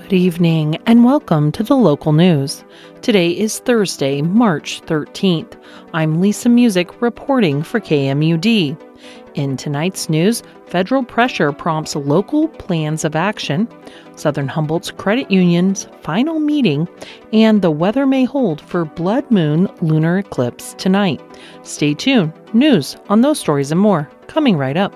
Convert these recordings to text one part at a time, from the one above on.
Good evening and welcome to the local news. Today is Thursday, March 13th. I'm Lisa Music reporting for KMUD. In tonight's news, federal pressure prompts local plans of action, Southern Humboldt's credit union's final meeting, and the weather may hold for blood moon lunar eclipse tonight. Stay tuned. News on those stories and more coming right up.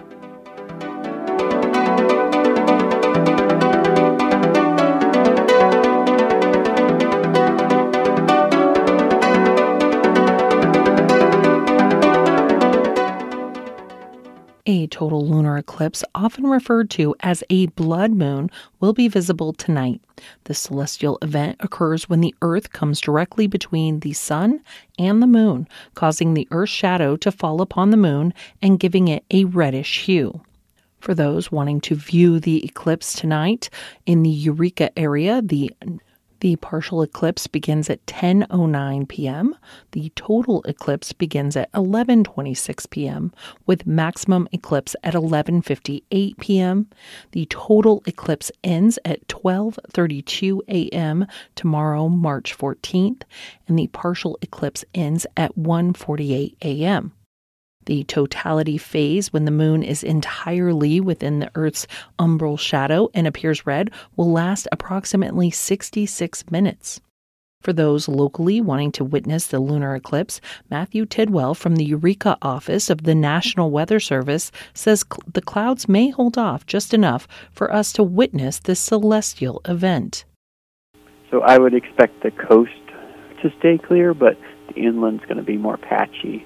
A total lunar eclipse, often referred to as a blood moon, will be visible tonight. The celestial event occurs when the Earth comes directly between the Sun and the Moon, causing the Earth's shadow to fall upon the Moon and giving it a reddish hue. For those wanting to view the eclipse tonight, in the Eureka area, the partial eclipse begins at 10:09 p.m. The total eclipse begins at 11:26 p.m. with maximum eclipse at 11:58 p.m. The total eclipse ends at 12:32 a.m. tomorrow, March 14th, and the partial eclipse ends at 1:48 a.m. The totality phase, when the moon is entirely within the Earth's umbral shadow and appears red, will last approximately 66 minutes. For those locally wanting to witness the lunar eclipse, Matthew Tidwell from the Eureka office of the National Weather Service says the clouds may hold off just enough for us to witness this celestial event. So I would expect the coast to stay clear, but the inland's going to be more patchy.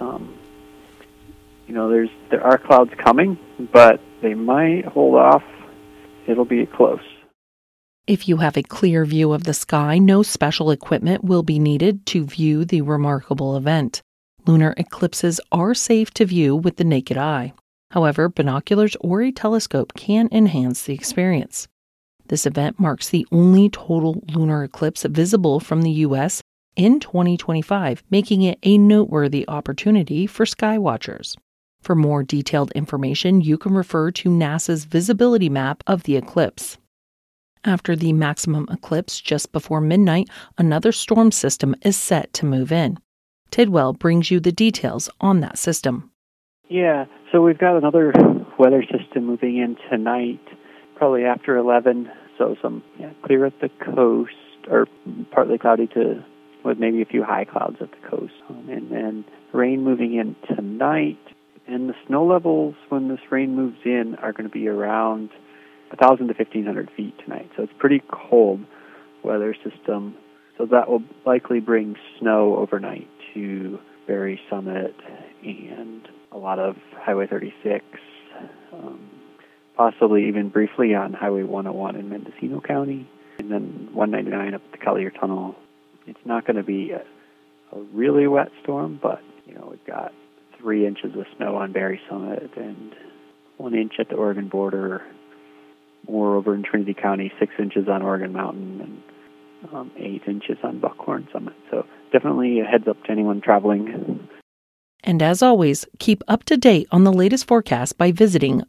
There are clouds coming, but they might hold off. It'll be close. If you have a clear view of the sky, no special equipment will be needed to view the remarkable event. Lunar eclipses are safe to view with the naked eye. However, binoculars or a telescope can enhance the experience. This event marks the only total lunar eclipse visible from the U.S. in 2025, making it a noteworthy opportunity for skywatchers. For more detailed information, you can refer to NASA's visibility map of the eclipse. After the maximum eclipse just before midnight, another storm system is set to move in. Tidwell brings you the details on that system. Yeah, so we've got another weather system moving in tonight, probably after 11, so some clear at the coast, or partly cloudy with maybe a few high clouds at the coast. And then rain moving in tonight. And the snow levels, when this rain moves in, are going to be around 1,000 to 1,500 feet tonight. So it's pretty cold weather system. So that will likely bring snow overnight to Berry Summit and a lot of Highway 36, possibly even briefly on Highway 101 in Mendocino County, and then 199 up the Collier Tunnel. It's not going to be a really wet storm, but we've got 3 inches of snow on Berry Summit and 1 inch at the Oregon border, more over in Trinity County, 6 inches on Oregon Mountain, and 8 inches on Buckhorn Summit. So definitely a heads up to anyone traveling. And as always, keep up to date on the latest forecast by visiting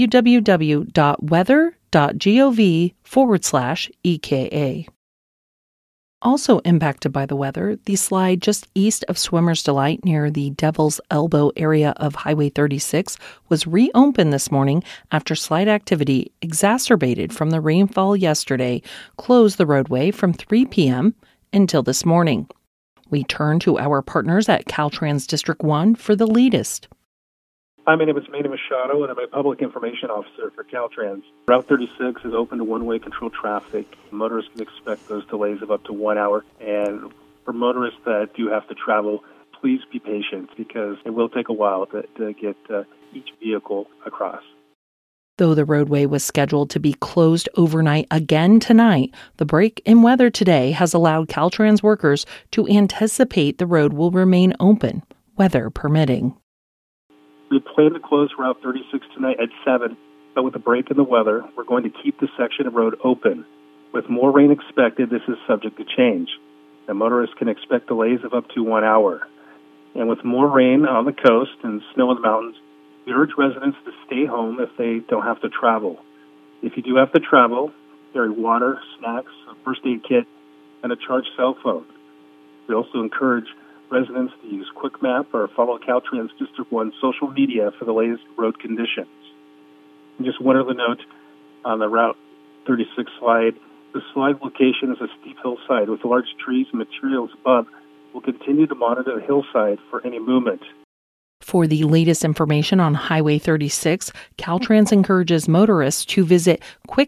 www.weather.gov/EKA. Also impacted by the weather, the slide just east of Swimmer's Delight near the Devil's Elbow area of Highway 36 was reopened this morning after slide activity, exacerbated from the rainfall yesterday, closed the roadway from 3 p.m. until this morning. We turn to our partners at Caltrans District 1 for the latest. Hi, my name is Manny Machado, and I'm a public information officer for Caltrans. Route 36 is open to one-way controlled traffic. Motorists can expect those delays of up to 1 hour. And for motorists that do have to travel, please be patient because it will take a while to get each vehicle across. Though the roadway was scheduled to be closed overnight again tonight, the break in weather today has allowed Caltrans workers to anticipate the road will remain open, weather permitting. We plan to close Route 36 tonight at 7, but with a break in the weather, we're going to keep the section of road open. With more rain expected, this is subject to change. The motorists can expect delays of up to 1 hour. And with more rain on the coast and snow in the mountains, we urge residents to stay home if they don't have to travel. If you do have to travel, carry water, snacks, a first aid kit, and a charged cell phone. We also encourage residents to use QuickMap or follow Caltrans District 1 social media for the latest road conditions. And just one other note on the Route 36 slide. The slide location is a steep hillside with large trees and materials above. We'll continue to monitor the hillside for any movement. For the latest information on Highway 36, Caltrans encourages motorists to visit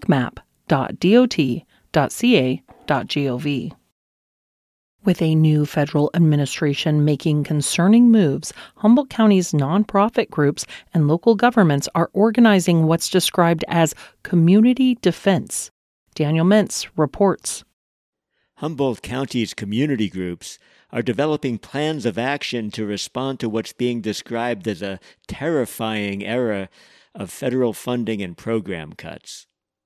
quickmap.dot.ca.gov. With a new federal administration making concerning moves, Humboldt County's nonprofit groups and local governments are organizing what's described as community defense. Daniel Mintz reports. Humboldt County's community groups are developing plans of action to respond to what's being described as a terrifying era of federal funding and program cuts.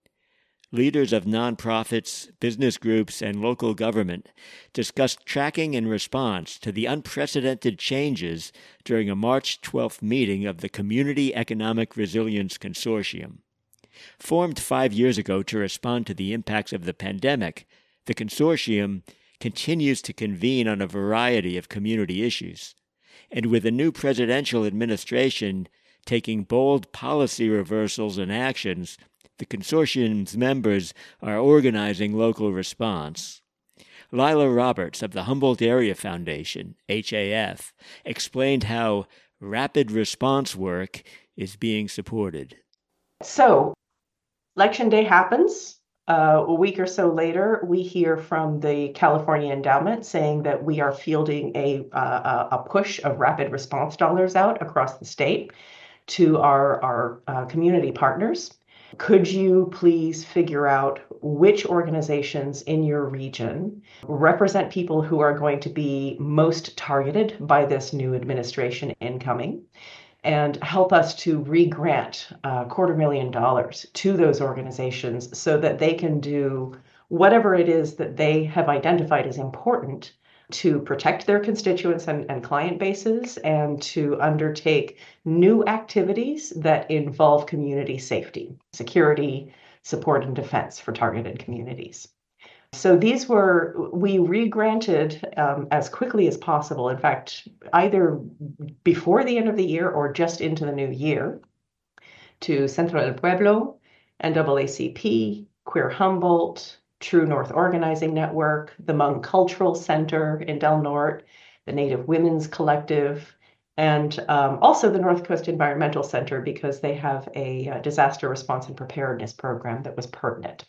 Leaders of nonprofits, business groups, and local government discussed tracking and response to the unprecedented changes during a March 12th meeting of the Community Economic Resilience Consortium. Formed 5 years ago to respond to the impacts of the pandemic, the consortium continues to convene on a variety of community issues. And with a new presidential administration taking bold policy reversals and actions, the consortium's members are organizing local response. Lila Roberts of the Humboldt Area Foundation, HAF, explained how rapid response work is being supported. So, Election Day happens. A week or so later, we hear from the California Endowment saying that we are fielding a push of rapid response dollars out across the state to our community partners. Could you please figure out which organizations in your region represent people who are going to be most targeted by this new administration incoming, and help us to re-grant $250,000 to those organizations so that they can do whatever it is that they have identified as important to protect their constituents and client bases, and to undertake new activities that involve community safety, security, support, and defense for targeted communities. So we re-granted as quickly as possible, in fact, either before the end of the year or just into the new year, to Centro del Pueblo, NAACP, Queer Humboldt, True North Organizing Network, the Hmong Cultural Center in Del Norte, the Native Women's Collective, and also the North Coast Environmental Center, because they have a disaster response and preparedness program that was pertinent.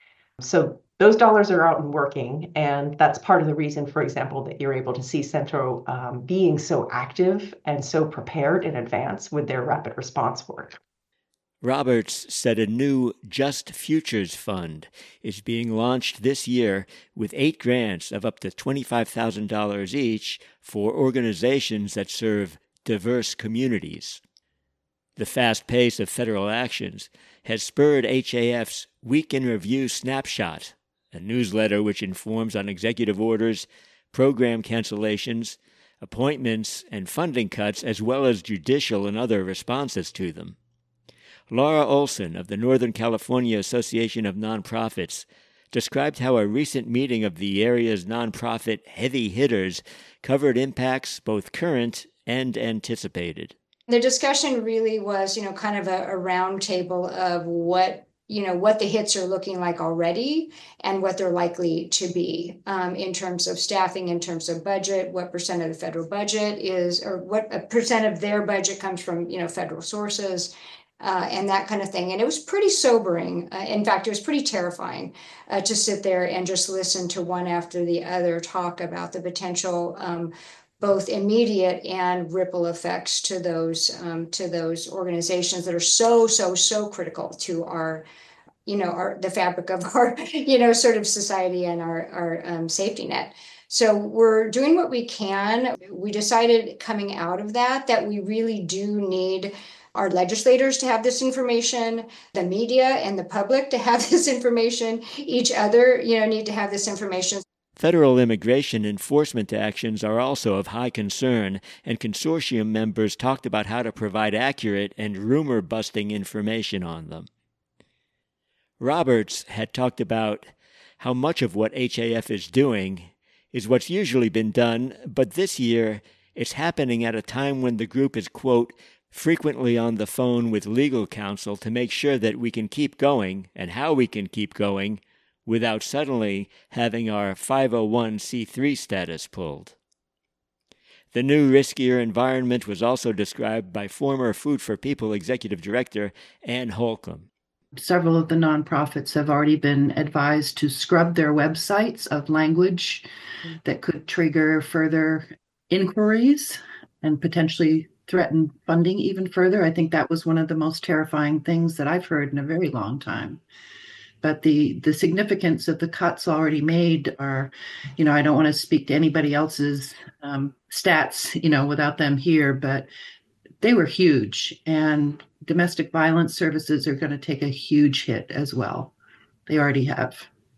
So those dollars are out and working, and that's part of the reason, for example, that you're able to see Centro being so active and so prepared in advance with their rapid response work. Roberts said a new Just Futures Fund is being launched this year with 8 grants of up to $25,000 each for organizations that serve diverse communities. The fast pace of federal actions has spurred HAF's Week in Review Snapshot, a newsletter which informs on executive orders, program cancellations, appointments, and funding cuts, as well as judicial and other responses to them. Laura Olson of the Northern California Association of Nonprofits described how a recent meeting of the area's nonprofit heavy hitters covered impacts both current and anticipated. The discussion really was, kind of a round table of what the hits are looking like already and what they're likely to be in terms of staffing, in terms of budget, what percent of the federal budget is, or what percent of their budget comes from, federal sources. And that kind of thing. And it was pretty sobering. In fact, it was pretty terrifying to sit there and just listen to one after the other talk about the potential both immediate and ripple effects to those organizations that are so critical to our, the fabric of our, sort of society and our safety net. So we're doing what we can. We decided coming out of that we really do need our legislators to have this information, the media and the public to have this information, each other, need to have this information. Federal immigration enforcement actions are also of high concern, and consortium members talked about how to provide accurate and rumor-busting information on them. Roberts had talked about how much of what HAF is doing is what's usually been done, but this year it's happening at a time when the group is, quote, frequently on the phone with legal counsel to make sure that we can keep going and how we can keep going without suddenly having our 501c3 status pulled. The new riskier environment was also described by former Food for People Executive Director Ann Holcomb. Several of the nonprofits have already been advised to scrub their websites of language that could trigger further inquiries and potentially threaten funding even further. I think that was one of the most terrifying things that I've heard in a very long time. But the significance of the cuts already made are, I don't want to speak to anybody else's stats, without them here, but they were huge. And domestic violence services are going to take a huge hit as well. They already have.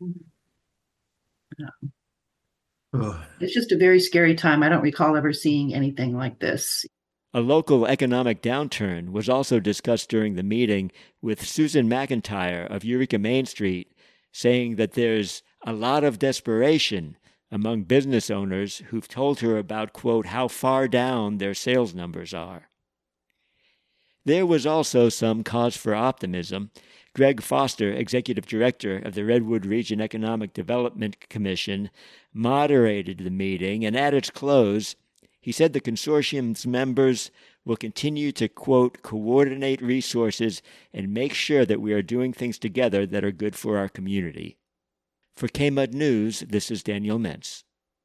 It's just a very scary time. I don't recall ever seeing anything like this. A local economic downturn was also discussed during the meeting, with Susan McIntyre of Eureka Main Street saying that there's a lot of desperation among business owners who've told her about, quote, how far down their sales numbers are. There was also some cause for optimism. Greg Foster, Executive Director of the Redwood Region Economic Development Commission, moderated the meeting, and at its close, he said the consortium's members will continue to, quote, coordinate resources and make sure that we are doing things together that are good for our community. For KMUD News, this is Daniel Mintz.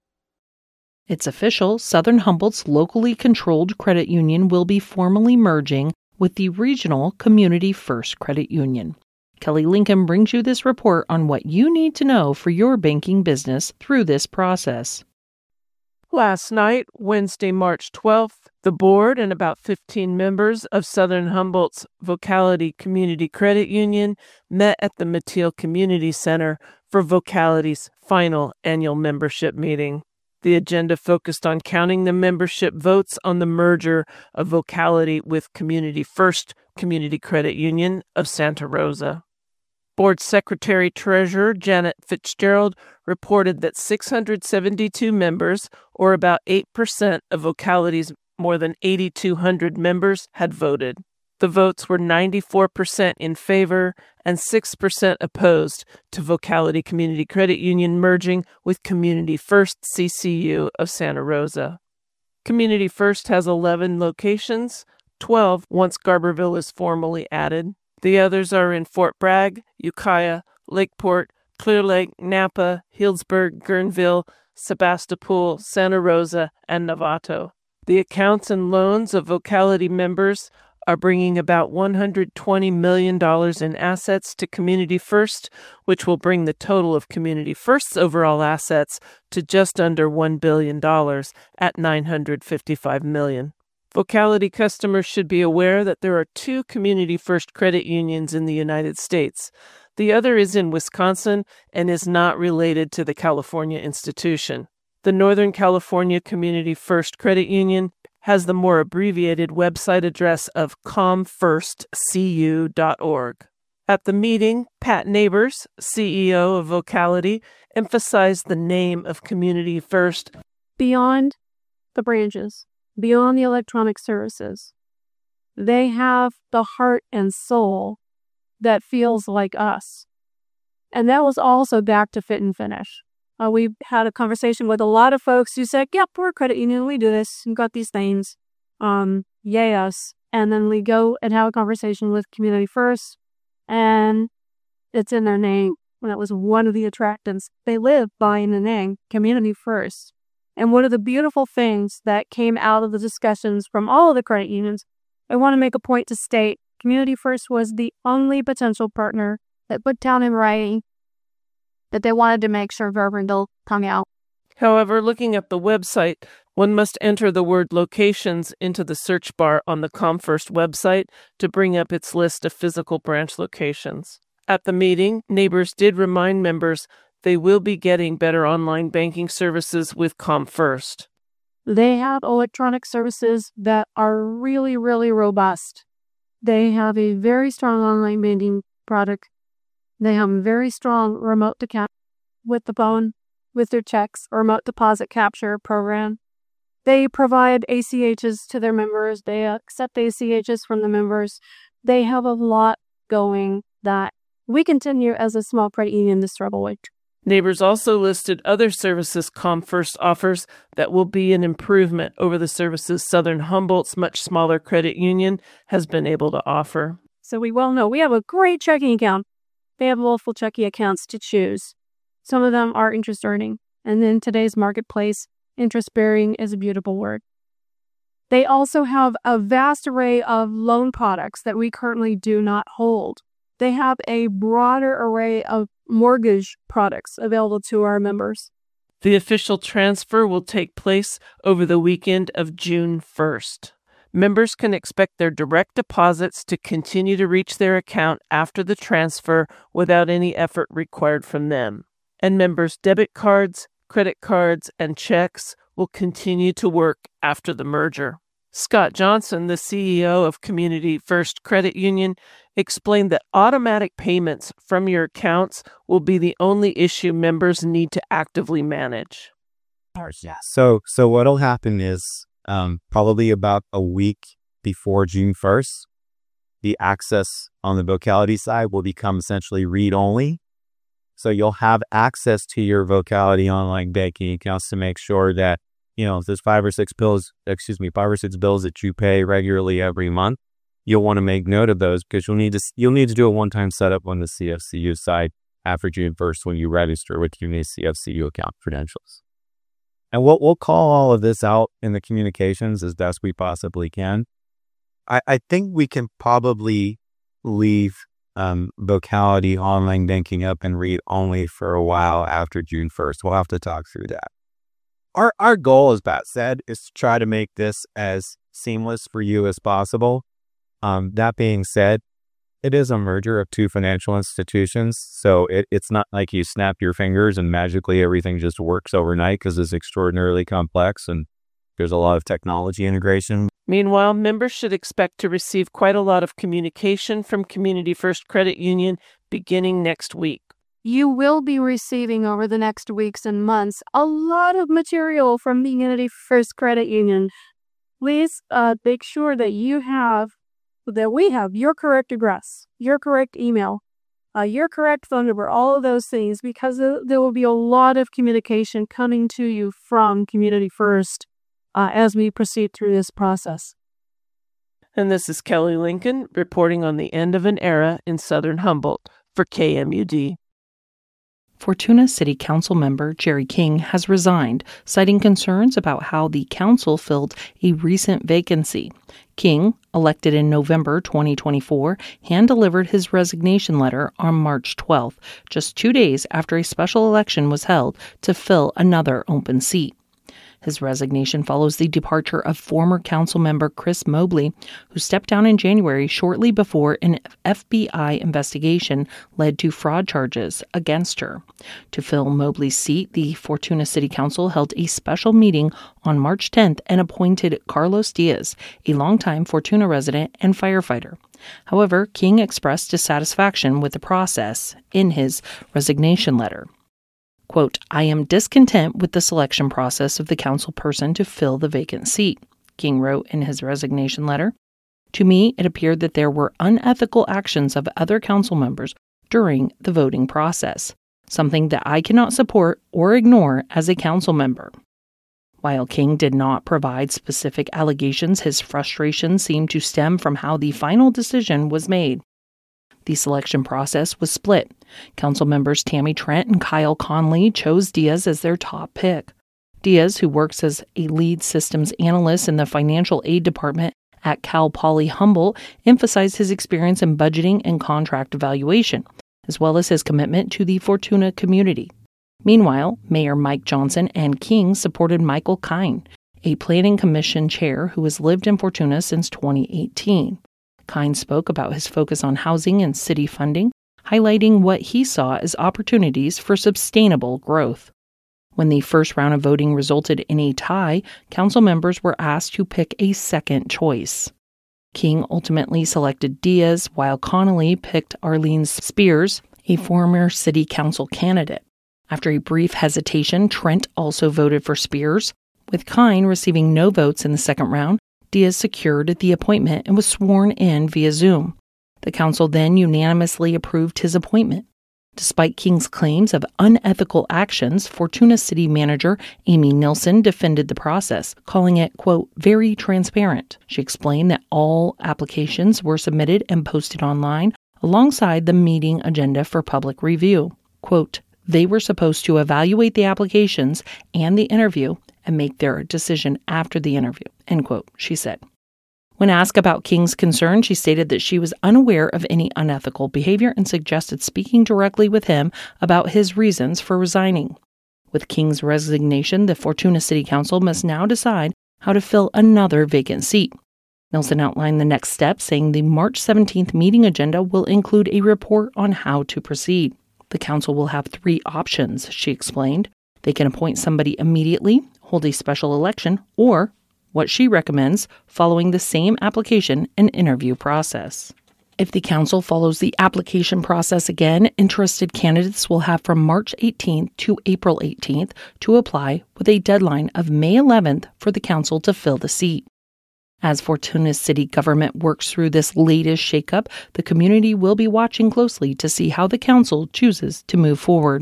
It's official. Southern Humboldt's locally controlled credit union will be formally merging with the regional Community First Credit Union. Kelly Lincoln brings you this report on what you need to know for your banking business through this process. Last night, Wednesday, March 12th, the board and about 15 members of Southern Humboldt's Vocality Community Credit Union met at the Mateel Community Center for Vocality's final annual membership meeting. The agenda focused on counting the membership votes on the merger of Vocality with Community First Community Credit Union of Santa Rosa. Board Secretary-Treasurer Janet Fitzgerald reported that 672 members, or about 8% of Vocality's more than 8,200 members, had voted. The votes were 94% in favor and 6% opposed to Vocality Community Credit Union merging with Community First CCU of Santa Rosa. Community First has 11 locations, 12 once Garberville is formally added. The others are in Fort Bragg, Ukiah, Lakeport, Clear Lake, Napa, Healdsburg, Guerneville, Sebastopol, Santa Rosa, and Novato. The accounts and loans of Vocality members are bringing about $120 million in assets to Community First, which will bring the total of Community First's overall assets to just under $1 billion at $955 million. Vocality customers should be aware that there are 2 Community First credit unions in the United States. The other is in Wisconsin and is not related to the California institution. The Northern California Community First Credit Union has the more abbreviated website address of comfirstcu.org. At the meeting, Pat Neighbors, CEO of Vocality, emphasized the name of Community First beyond the branches, beyond the electronic services. They have the heart and soul that feels like us. And that was also back to Fit and Finish. We had a conversation with a lot of folks who said, yep, we're a credit union, we do this, we've got these things, yay us. And then we go and have a conversation with Community First, and it's in their name. And that was one of the attractants. They live by the name Community First. And one of the beautiful things that came out of the discussions from all of the credit unions, I want to make a point to state, Community First was the only potential partner that put down in writing that they wanted to make sure Verbindle hung out. However, looking at the website, one must enter the word locations into the search bar on the ComFirst website to bring up its list of physical branch locations. At the meeting, Neighbors did remind members they will be getting better online banking services with ComFirst. They have electronic services that are really, really robust. They have a very strong online banking product. They have a very strong remote account with the phone, with their checks, or remote deposit capture program. They provide ACHs to their members. They accept ACHs from the members. They have a lot going that we continue as a small credit union to struggle with. Neighbors also listed other services ComFirst offers that will be an improvement over the services Southern Humboldt's much smaller credit union has been able to offer. So we well know we have a great checking account. They have multiple checking accounts to choose. Some of them are interest earning. And in today's marketplace, interest bearing is a beautiful word. They also have a vast array of loan products that we currently do not hold. They have a broader array of mortgage products available to our members. The official transfer will take place over the weekend of June 1st. Members can expect their direct deposits to continue to reach their account after the transfer without any effort required from them. And members' debit cards, credit cards, and checks will continue to work after the merger. Scott Johnson, the CEO of Community First Credit Union, explained that automatic payments from your accounts will be the only issue members need to actively manage. So what'll happen is probably about a week before June 1st, the access on the Vocality side will become essentially read-only. So you'll have access to your Vocality online banking accounts to make sure that, if there's 5 or 6 bills that you pay regularly every month, you'll want to make note of those because you'll need to do a one-time setup on the CFCU side after June 1st when you register with your new CFCU account credentials. And we'll call all of this out in the communications as best we possibly can. I think we can probably leave Vocality online banking up and read only for a while after June 1st. We'll have to talk through that. Our goal, as Pat said, is to try to make this as seamless for you as possible. That being said, it is a merger of two financial institutions, so it's not like you snap your fingers and magically everything just works overnight because it's extraordinarily complex and there's a lot of technology integration. Meanwhile, members should expect to receive quite a lot of communication from Community First Credit Union beginning next week. You will be receiving over the next weeks and months a lot of material from Community First Credit Union. Please make sure that we have your correct address, your correct email, your correct phone number, all of those things, because there will be a lot of communication coming to you from Community First as we proceed through this process. And this is Kelly Lincoln reporting on the end of an era in Southern Humboldt for KMUD. Fortuna City Council member Jerry King has resigned, citing concerns about how the council filled a recent vacancy. King, elected in November 2024, hand-delivered his resignation letter on March 12th, just 2 days after a special election was held to fill another open seat. His resignation follows the departure of former council member Chris Mobley, who stepped down in January shortly before an FBI investigation led to fraud charges against her. To fill Mobley's seat, the Fortuna City Council held a special meeting on March 10th and appointed Carlos Diaz, a longtime Fortuna resident and firefighter. However, King expressed dissatisfaction with the process in his resignation letter. Quote, "I am discontent with the selection process of the council person to fill the vacant seat," King wrote in his resignation letter. "To me, it appeared that there were unethical actions of other council members during the voting process, something that I cannot support or ignore as a council member." While King did not provide specific allegations, his frustration seemed to stem from how the final decision was made. The selection process was split. Council members Tammy Trent and Kyle Conley chose Diaz as their top pick. Diaz, who works as a lead systems analyst in the financial aid department at Cal Poly Humboldt, emphasized his experience in budgeting and contract evaluation, as well as his commitment to the Fortuna community. Meanwhile, Mayor Mike Johnson and King supported Michael Kine, a planning commission chair who has lived in Fortuna since 2018. Kine spoke about his focus on housing and city funding, highlighting what he saw as opportunities for sustainable growth. When the first round of voting resulted in a tie, council members were asked to pick a second choice. King ultimately selected Diaz, while Connolly picked Arlene Spears, a former city council candidate. After a brief hesitation, Trent also voted for Spears. With Kine receiving no votes in the second round, Diaz secured the appointment and was sworn in via Zoom. The council then unanimously approved his appointment. Despite King's claims of unethical actions, Fortuna City Manager Amy Nilsson defended the process, calling it, quote, very transparent. She explained that all applications were submitted and posted online alongside the meeting agenda for public review. Quote, they were supposed to evaluate the applications and the interview and make their decision after the interview, end quote, she said. When asked about King's concern, she stated that she was unaware of any unethical behavior and suggested speaking directly with him about his reasons for resigning. With King's resignation, the Fortuna City Council must now decide how to fill another vacant seat. Nilsson outlined the next steps, saying the March 17th meeting agenda will include a report on how to proceed. The council will have 3 options, she explained. They can appoint somebody immediately, hold a special election, or what she recommends, following the same application and interview process. If the council follows the application process again, interested candidates will have from March 18th to April 18th to apply, with a deadline of May 11th for the council to fill the seat. As Fortuna's city government works through this latest shakeup, the community will be watching closely to see how the council chooses to move forward.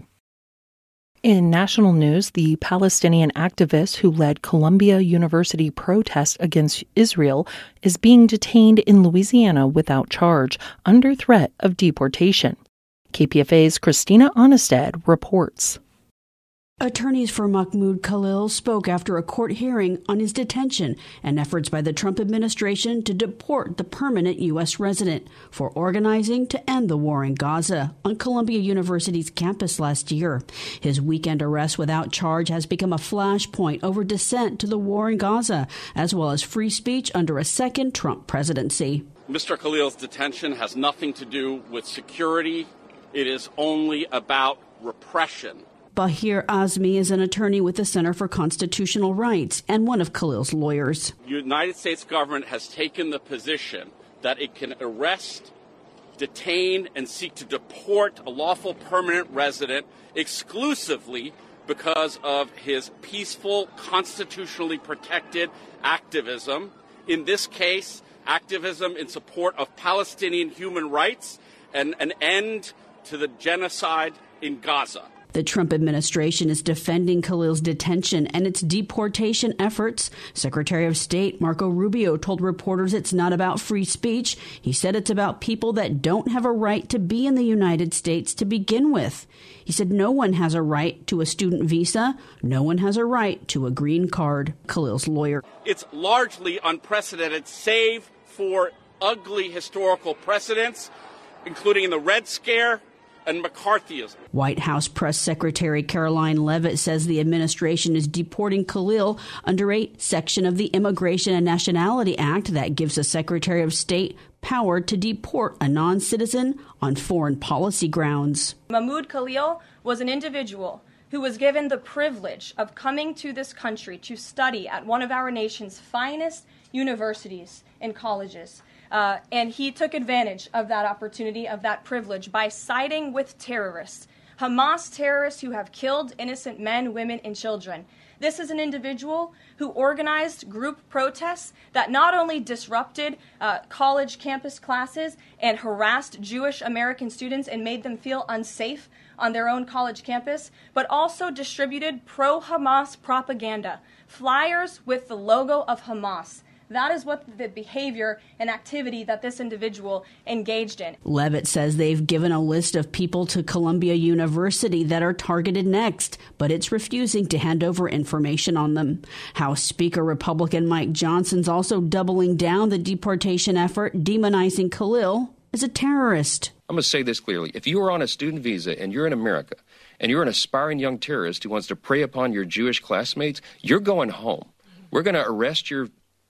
In national news, the Palestinian activist who led Columbia University protests against Israel is being detained in Louisiana without charge, under threat of deportation. KPFA's Christina Onnested reports. Attorneys for Mahmoud Khalil spoke after a court hearing on his detention and efforts by the Trump administration to deport the permanent U.S. resident for organizing to end the war in Gaza on Columbia University's campus last year. His weekend arrest without charge has become a flashpoint over dissent to the war in Gaza, as well as free speech under a second Trump presidency. Mr. Khalil's detention has nothing to do with security. It is only about repression. Bahir Azmi is an attorney with the Center for Constitutional Rights and one of Khalil's lawyers. The United States government has taken the position that it can arrest, detain, and seek to deport a lawful permanent resident exclusively because of his peaceful, constitutionally protected activism. In this case, activism in support of Palestinian human rights and an end to the genocide in Gaza. The Trump administration is defending Khalil's detention and its deportation efforts. Secretary of State Marco Rubio told reporters it's not about free speech. He said it's about people that don't have a right to be in the United States to begin with. He said no one has a right to a student visa. No one has a right to a green card. Khalil's lawyer. It's largely unprecedented, save for ugly historical precedents, including the Red Scare and McCarthyism. White House Press Secretary Caroline Leavitt says the administration is deporting Khalil under a section of the Immigration and Nationality Act that gives the Secretary of State power to deport a non-citizen on foreign policy grounds. Mahmoud Khalil was an individual who was given the privilege of coming to this country to study at one of our nation's finest universities and colleges. And he took advantage of that opportunity, of that privilege, by siding with terrorists, Hamas terrorists who have killed innocent men, women, and children. This is an individual who organized group protests that not only disrupted college campus classes and harassed Jewish American students and made them feel unsafe on their own college campus, but also distributed pro-Hamas propaganda, flyers with the logo of Hamas. That is what the behavior and activity that this individual engaged in. Leavitt says they've given a list of people to Columbia University that are targeted next, but it's refusing to hand over information on them. House Speaker Republican Mike Johnson's also doubling down the deportation effort, demonizing Khalil as a terrorist. I'm going to say this clearly. If you are on a student visa and you're in America and you're an aspiring young terrorist who wants to prey upon your Jewish classmates, you're going home. We're going to arrest your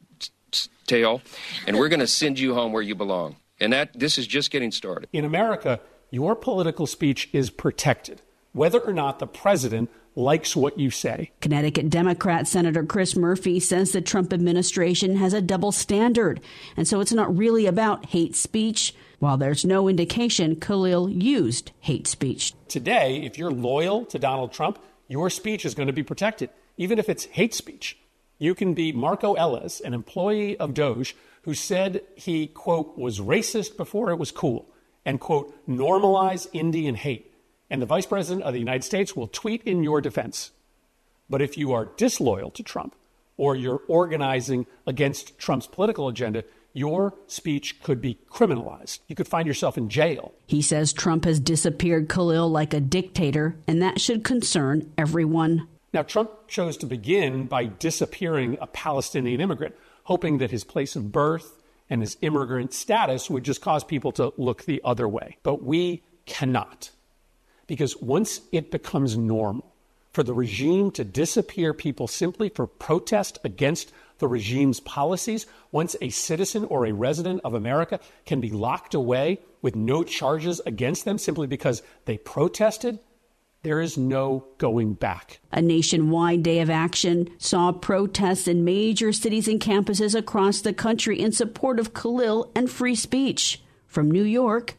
tail, and we're going to send you home where you belong. And this is just getting started. In America, your political speech is protected, whether or not the president likes what you say. Connecticut Democrat Senator Chris Murphy says the Trump administration has a double standard, and so it's not really about hate speech. while there's no indication Khalil used hate speech. Today, if you're loyal to Donald Trump, your speech is going to be protected, even if it's hate speech. You can be Marco Ellis, an employee of Doge, who said he, quote, was racist before it was cool, and, quote, normalize Indian hate. And the Vice President of the United States will tweet in your defense. But if you are disloyal to Trump, or you're organizing against Trump's political agenda, your speech could be criminalized. You could find yourself in jail. He says Trump has disappeared Khalil like a dictator, and that should concern everyone. Now, Trump chose to begin by disappearing a Palestinian immigrant, hoping that his place of birth and his immigrant status would just cause people to look the other way. But we cannot. Because once it becomes normal for the regime to disappear people simply for protest against the regime's policies, once a citizen or a resident of America can be locked away with no charges against them simply because they protested, there is no going back. A nationwide day of action saw protests in major cities and campuses across the country in support of Khalil and free speech. From New York,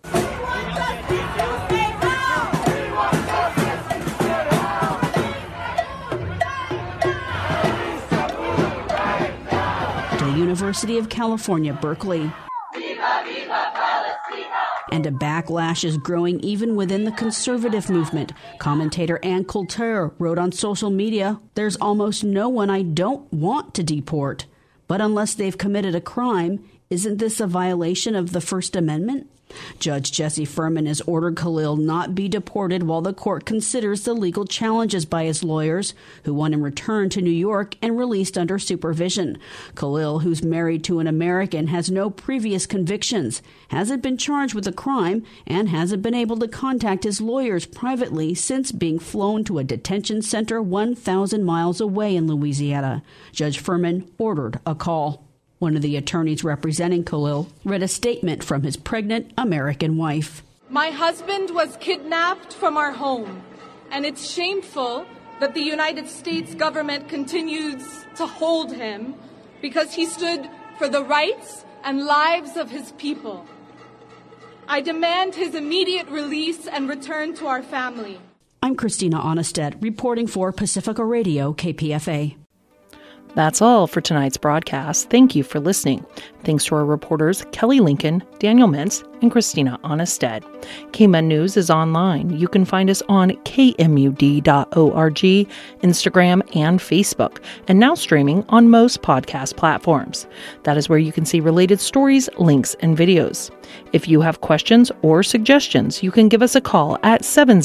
University of California, Berkeley. Viva, viva Palestina! And a backlash is growing even within the conservative movement. Commentator Ann Coulter wrote on social media, "There's almost no one I don't want to deport. But unless they've committed a crime, isn't this a violation of the First Amendment?" Judge Jesse Furman has ordered Khalil not be deported while the court considers the legal challenges by his lawyers, who want him returned to New York and released under supervision. Khalil, who's married to an American, has no previous convictions, hasn't been charged with a crime, and hasn't been able to contact his lawyers privately since being flown to a detention center 1,000 miles away in Louisiana. Judge Furman ordered a call. One of the attorneys representing Khalil read a statement from his pregnant American wife. "My husband was kidnapped from our home, and it's shameful that the United States government continues to hold him because he stood for the rights and lives of his people. I demand his immediate release and return to our family." I'm Christina Onnested, reporting for Pacifica Radio, KPFA. That's all for tonight's broadcast. Thank you for listening. Thanks to our reporters Kelly Lincoln, Daniel Mintz, and Christina Onnested. KMUD News is online. You can find us on kmud.org, Instagram, and Facebook, and now streaming on most podcast platforms. That is where you can see related stories, links, and videos. If you have questions or suggestions, you can give us a call at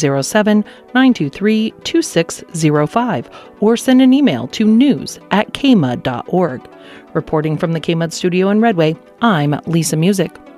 707-923-2605 or send an email to news@kmud.org. Reporting from the KMUD studio in Redway, I'm Lisa Music.